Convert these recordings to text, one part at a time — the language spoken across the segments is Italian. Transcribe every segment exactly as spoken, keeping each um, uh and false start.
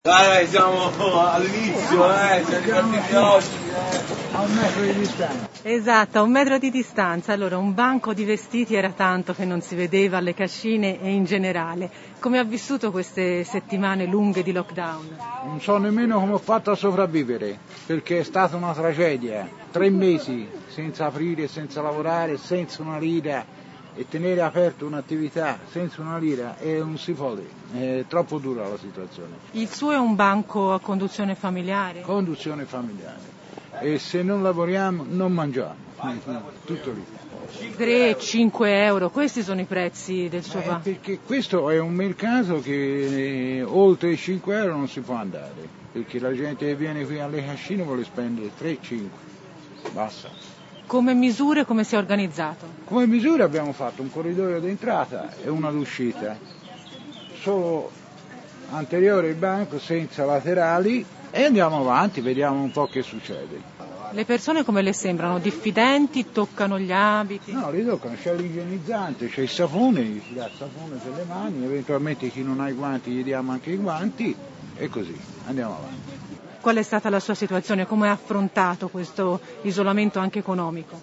Dai, dai, siamo all'inizio, eh, siamo ripartiti oggi. A un metro di distanza. Esatto, a un metro di distanza. Allora, un banco di vestiti era tanto che non si vedeva alle cascine e in generale. Come ha vissuto queste settimane lunghe di lockdown? Non so nemmeno come ho fatto a sopravvivere, perché è stata una tragedia. Tre mesi senza aprire, senza lavorare, senza una lira. E tenere aperto un'attività senza una lira è non si può, è troppo dura la situazione. Il suo è un banco a conduzione familiare? Conduzione familiare. E se non lavoriamo non mangiamo, tutto lì. tre cinque euro, questi sono i prezzi del suo eh, banco? Perché questo è un mercato che eh, oltre i cinque euro non si può andare, perché la gente che viene qui alle cascine vuole spendere tre cinque, basta. Come misure come si è organizzato? Come misure abbiamo fatto un corridoio d'entrata e una d'uscita, solo anteriore al banco, senza laterali, e andiamo avanti, vediamo un po' che succede. Le persone come le sembrano? Diffidenti? Toccano gli abiti? No, li toccano, c'è l'igienizzante, c'è il sapone, gli si dà il sapone per le mani, eventualmente chi non ha i guanti gli diamo anche i guanti e così, andiamo avanti. Qual è stata la sua situazione? Come ha affrontato questo isolamento anche economico?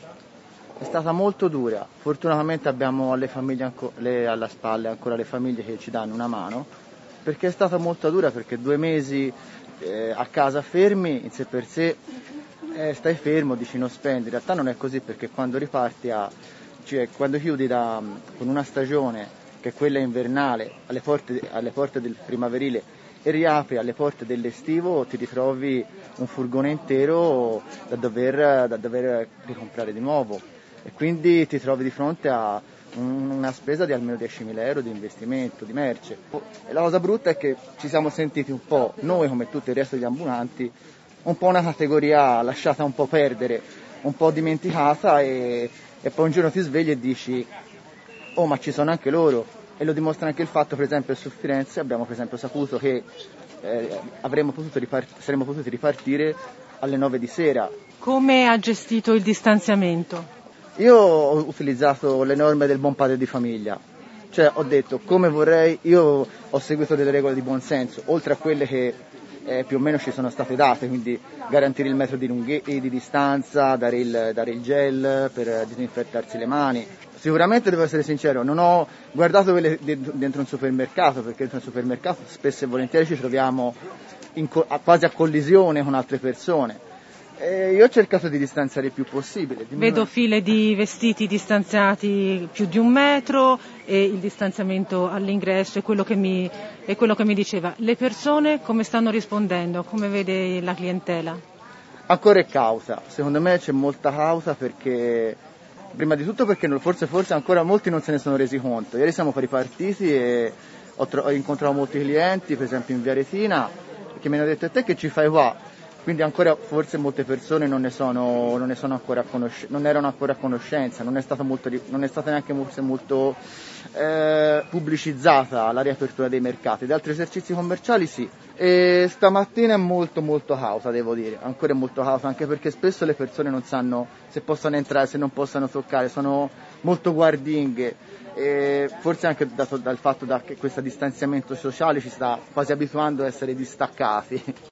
È stata molto dura, fortunatamente abbiamo alle famiglie anco, le, alla spalla ancora le famiglie che ci danno una mano, perché è stata molto dura, perché due mesi eh, a casa fermi, in sé per sé eh, stai fermo, dici non spendi, in realtà non è così, perché quando riparti, a, cioè quando chiudi da, con una stagione che è quella invernale alle porte, alle porte del primaverile e riapri alle porte dell'estivo, ti ritrovi un furgone intero da dover, da dover ricomprare di nuovo e quindi ti trovi di fronte a un, una spesa di almeno diecimila euro di investimento, di merce. E la cosa brutta è che ci siamo sentiti un po', noi come tutto il resto degli ambulanti, un po' una categoria lasciata un po' perdere, un po' dimenticata e, e poi un giorno ti svegli e dici oh, ma ci sono anche loro. E lo dimostra anche il fatto, per esempio, su Firenze abbiamo per esempio saputo che eh, avremmo potuto ripart- saremmo potuti ripartire alle nove di sera. Come ha gestito il distanziamento? Io ho utilizzato le norme del buon padre di famiglia, cioè ho detto come vorrei, io ho seguito delle regole di buon senso, oltre a quelle che eh, più o meno ci sono state date, quindi garantire il metro di, lunghe- di distanza, dare il, dare il gel per disinfettarsi le mani. Sicuramente devo essere sincero, non ho guardato quelle dentro un supermercato, perché dentro un supermercato spesso e volentieri ci troviamo in co- quasi a collisione con altre persone. E io ho cercato di distanziare il più possibile. Vedo file di vestiti distanziati più di un metro e il distanziamento all'ingresso è quello che mi, è quello che mi diceva. Le persone come stanno rispondendo? Come vede la clientela? Ancora è cauta, secondo me c'è molta cauta perché... Prima di tutto perché forse, forse ancora molti non se ne sono resi conto. Ieri siamo ripartiti e ho, tro- ho incontrato molti clienti, per esempio in Via Retina, che mi hanno detto: e te che ci fai qua? Quindi ancora forse molte persone non ne, sono, non ne sono ancora a conosc- non erano ancora a conoscenza, non è stata, molto, non è stata neanche molto, molto eh, pubblicizzata la riapertura dei mercati. Di altri esercizi commerciali sì. E stamattina è molto molto cauta, devo dire, ancora è molto cauta, anche perché spesso le persone non sanno se possono entrare, se non possono toccare, sono molto guardinghe e forse anche dato dal fatto che questo distanziamento sociale ci sta quasi abituando a essere distaccati.